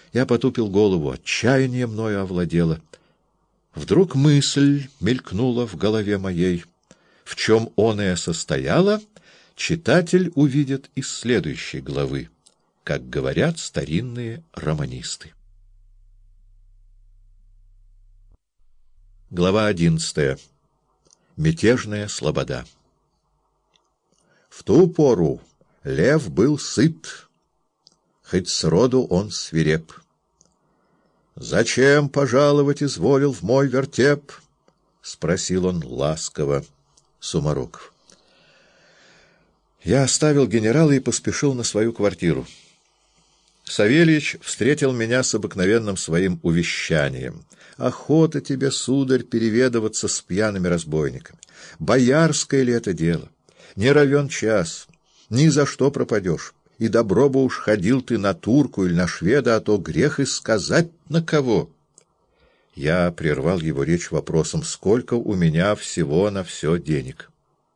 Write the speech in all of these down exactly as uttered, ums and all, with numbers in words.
Я потупил голову, отчаяние мною овладело. Вдруг мысль мелькнула в голове моей. В чем оная состояла, читатель увидит из следующей главы, как говорят старинные романисты. Глава одиннадцатая. Мятежная слобода. В ту пору лев был сыт, хоть сроду он свиреп. «Зачем пожаловать изволил в мой вертеп?» — спросил он ласково Сумароков. Я оставил генерала и поспешил на свою квартиру. Савельич встретил меня с обыкновенным своим увещанием. «Охота тебе, сударь, переведываться с пьяными разбойниками. Боярское ли это дело? Не равен час, ни за что пропадешь. И добро бы уж ходил ты на турку или на шведа, а то грех и сказать на кого». Я прервал его речь вопросом, сколько у меня всего на все денег.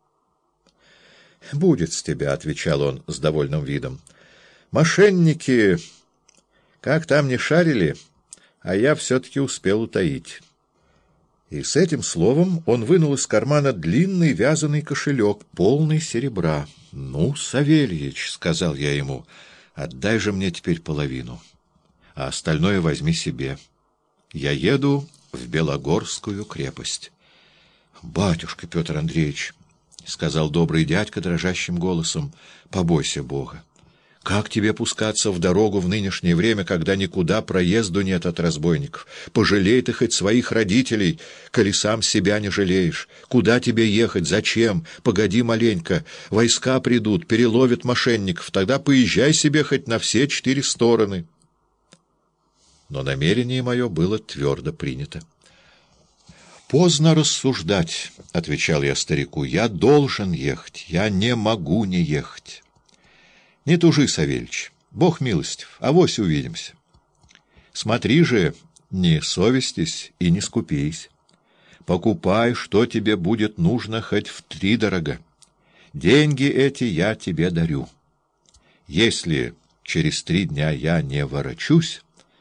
«Будет с тебя», — отвечал он с довольным видом. «Мошенники, как там ни шарили, а я все-таки успел утаить». И с этим словом он вынул из кармана длинный вязаный кошелек, полный серебра. «Ну, Савельич, — сказал я ему, — отдай же мне теперь половину, а остальное возьми себе. Я еду в Белогорскую крепость». «Батюшка Петр Андреевич, — сказал добрый дядька дрожащим голосом, — побойся Бога. Как тебе пускаться в дорогу в нынешнее время, когда никуда проезду нет от разбойников? Пожалей ты хоть своих родителей, коли сам себя не жалеешь. Куда тебе ехать? Зачем? Погоди маленько. Войска придут, переловят мошенников. Тогда поезжай себе хоть на все четыре стороны». Но намерение мое было твердо принято. «Поздно рассуждать, — отвечал я старику, — я должен ехать, я не могу не ехать. Не тужи, Савельич, Бог милостив, авось увидимся. Смотри же, не совестись и не скупись. Покупай, что тебе будет нужно, хоть втридорога. Деньги эти я тебе дарю. Если через три дня я не ворочусь...»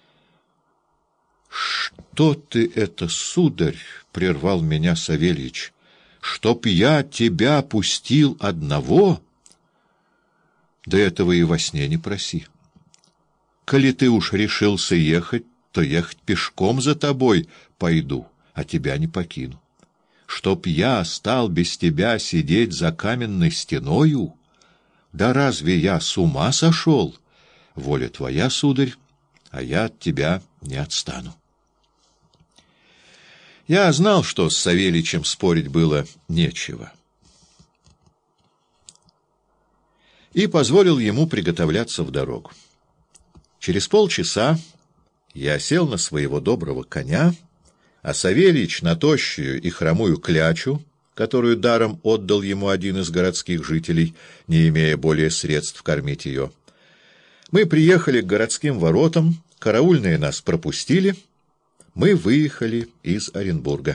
«Что ты это, сударь, — прервал меня Савельич, — чтоб я тебя пустил одного? Да этого и во сне не проси. Коли ты уж решился ехать, то ехать пешком за тобой пойду, а тебя не покину. Чтоб я стал без тебя сидеть за каменной стеною? Да разве я с ума сошел? Воля твоя, сударь, а я от тебя не отстану». Я знал, что с Савельичем спорить было нечего, и позволил ему приготовляться в дорогу. Через полчаса я сел на своего доброго коня, а Савельич на тощую и хромую клячу, которую даром отдал ему один из городских жителей, не имея более средств кормить ее. Мы приехали к городским воротам, караульные нас пропустили, мы выехали из Оренбурга.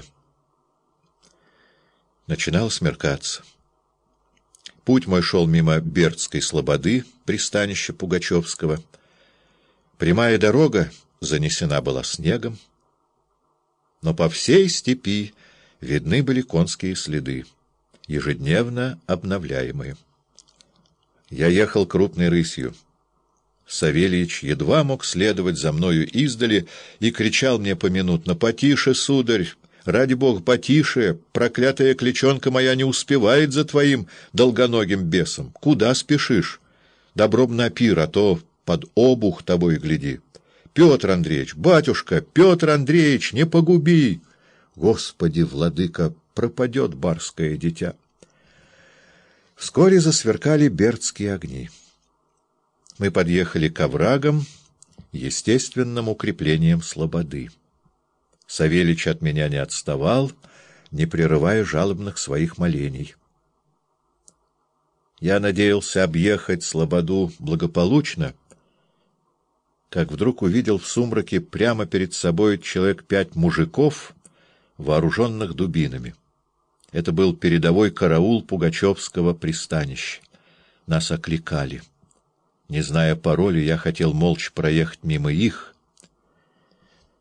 Начинало смеркаться. Путь мой шел мимо Бердской слободы, пристанища Пугачевского. Прямая дорога занесена была снегом, но по всей степи видны были конские следы, ежедневно обновляемые. Я ехал крупной рысью. Савельич едва мог следовать за мною издали и кричал мне поминутно: «Потише, сударь! Ради бога, потише! Проклятая клячонка моя не успевает за твоим долгоногим бесом! Куда спешишь? Добром на пир, а то под обух тобой гляди! Петр Андреевич, батюшка, Петр Андреевич, не погуби! Господи, владыка, пропадет барское дитя!» Вскоре засверкали бердские огни. Мы подъехали к оврагам, естественным укреплением слободы. Савельич от меня не отставал, не прерывая жалобных своих молений. Я надеялся объехать слободу благополучно, как вдруг увидел в сумраке прямо перед собой человек пять мужиков, вооруженных дубинами. Это был передовой караул Пугачевского пристанища. Нас окликали. Не зная пароля, я хотел молча проехать мимо их,